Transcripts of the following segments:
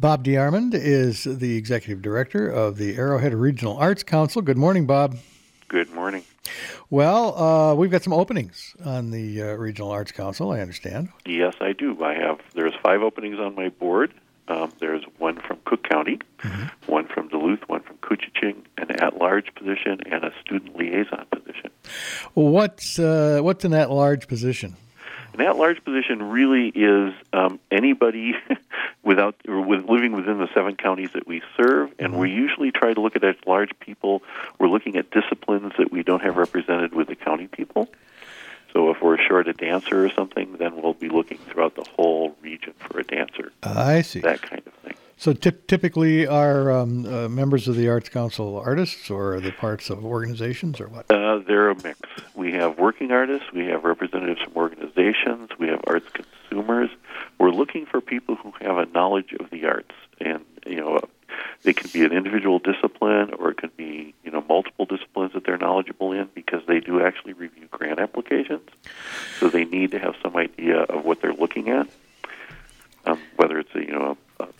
Bob DeArmond is the Executive Director of the Arrowhead Regional Arts Council. Good morning, Bob. Good morning. Well, we've got some openings on the Regional Arts Council, I understand. Yes, I do. There's 5 openings on my board. There's one from Cook County, one from Duluth, one from Couchiching, an at-large position, and a student liaison position. What's an at-large position? An at-large position really is anybody with living within the 7 counties that we serve, and we usually try to look at at-large people. We're looking at disciplines that we don't have represented with the county people. So if we're short a dancer or something, then we'll be looking throughout the whole region for a dancer. I see. That kind of thing. So typically are members of the Arts Council artists, or are they parts of organizations, or what? They're a mix. We have working artists, we have representatives from organizations, we have arts consumers. We're looking for people who have a knowledge of the arts. And, it can be an individual discipline, or it could be, multiple disciplines that they're knowledgeable in, because they do actually review grant applications. So they need to have some idea of what they're looking at, whether it's a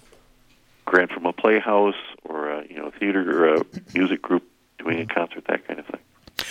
grant from a playhouse or a theater or a music group doing a concert, that kind of thing.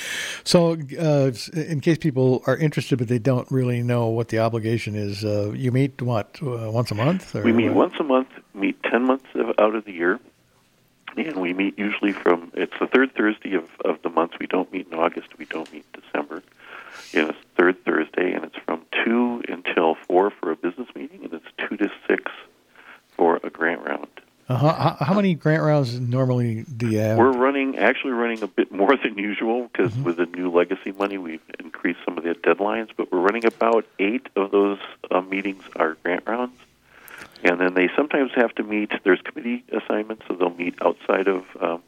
So in case people are interested but they don't really know what the obligation is, you meet, once a month? Or we meet once a month, meet 10 months out of the year, and we meet usually it's the third Thursday of the month. We don't meet in August, we don't meet in December. It's third Thursday, and it's from 2 until 4 for a business meeting, and it's 2 to 6 for a grant round. How many grant rounds normally do you have? We're actually running a bit more than usual, because with the new legacy money, we've increased some of the deadlines, but we're running about 8 of those meetings are grant rounds. And then they sometimes have to meet, there's committee assignments, so they'll meet outside of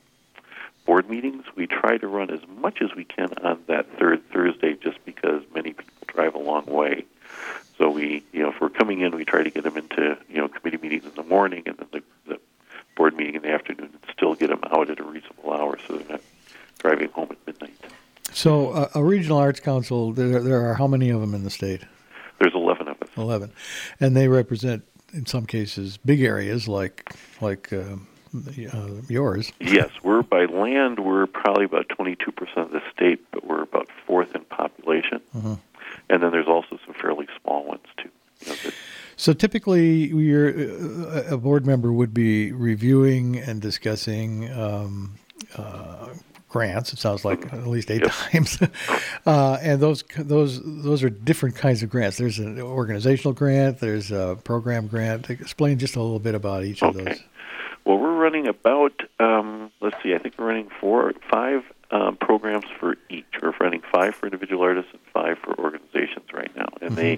board meetings. We try to run as much as we can on that third Thursday, just because many people drive a long way. So we, if we're coming in, we try to get them into, committee meetings in the morning, and then the board meeting in the afternoon, and still get them out at a reasonable hour so they're not driving home at midnight. So a regional arts council, there are how many of them in the state? There's 11 of us. 11. And they represent, in some cases, big areas like yours. Yes, by land, we're probably about 22% of the state, but we're about 4th in population. And then there's also some fairly small ones, too. So typically, a board member would be reviewing and discussing grants. It sounds like at least 8 times, and those are different kinds of grants. There's an organizational grant. There's a program grant. Explain just a little bit about each of those. Well, we're running about I think we're running 4 or 5 programs for each. We're running 5 for individual artists and 5 for organizations right now, and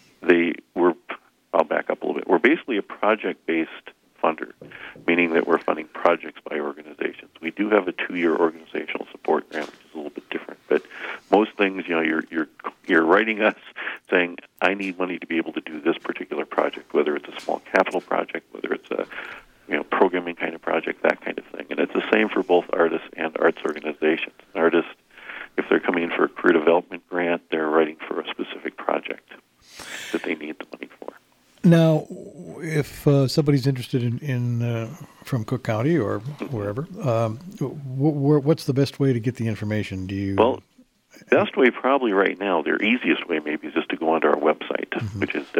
I'll back up a little bit. We're basically a project-based funder, meaning that we're funding projects by organizations. We do have a 2-year organizational support grant, which is a little bit different. But most things, you're writing us saying, I need money to be able to do this particular project, whether it's a small capital project, whether it's a programming kind of project, that kind of thing. And it's the same for both artists and arts organizations. Artists, if they're coming in for a career development grant, they're writing for a specific project that they need the money for. Now, if somebody's interested in from Cook County or wherever, what's the best way to get the information? Best way probably right now, their easiest way maybe, is just to go onto our website, which is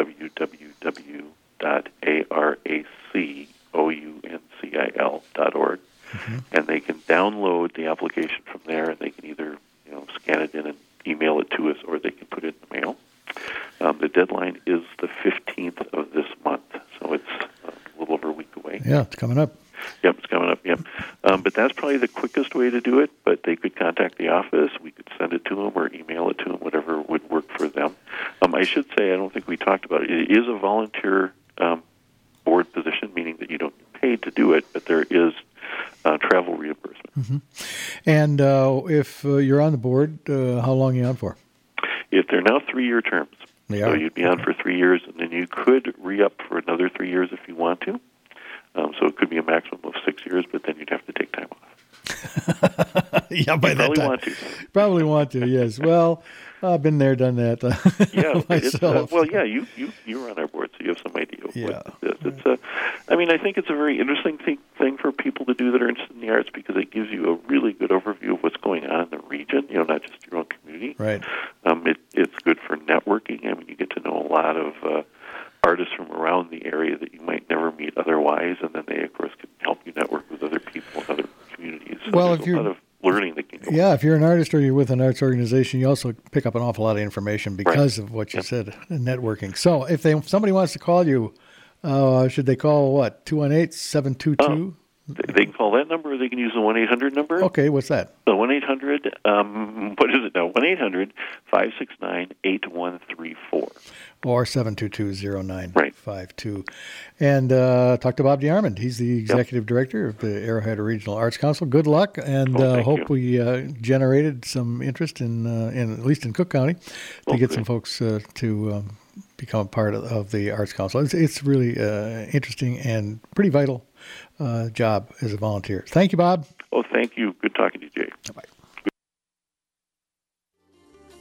www.aracouncil.org, and they can download the application from there, and they can either scan it in and email it to us, or they can put it in the mail. The deadline is the 15th of this month, so it's a little over a week away. Yeah, it's coming up. Yep, it's coming up, yep. But that's probably the quickest way to do it, but they could contact the office. We could send it to them or email it to them, whatever would work for them. I should say, I don't think we talked about it. It is a volunteer board position, meaning that you don't get paid to do it, but there is travel reimbursement. And if you're on the board, how long are you on for? If they're now 3-year terms. So you'd be on for 3 years, and then you could re-up for another 3 years if you want to. So it could be a maximum of 6 years, but then you'd have to take time off. Yeah, by that time. Probably want to, yes. Well, I've been there, done that. Yeah, myself. You were on our board, so you have some idea of what it is. I mean, I think it's a very interesting thing for people to do that are interested in the arts because it gives you a really good overview of what's going on in the region, not just your own community. Right. It's good for networking. I mean, you get to know a lot of artists from around the area that you might never meet otherwise, and then they, of course, can help you network with other people in other communities. So well, there's a lot of learning that can go on. If you're an artist or you're with an arts organization, you also pick up an awful lot of information because of what you said, networking. So if somebody wants to call you, should they call what, 218-722? They can call that number, or they can use the 1-800 number. Okay, what's that? The 1-800, what is it now? 1-800-569-8134. Or 722-0952. Right. And talk to Bob DeArmond. He's the executive director of the Arrowhead Regional Arts Council. Good luck, and hope we generated some interest in at least in Cook County to get some folks to become part of the Arts Council. It's really interesting and pretty vital job as a volunteer. Thank you, Bob. Oh, thank you. Good talking to you, Jay. Bye-bye.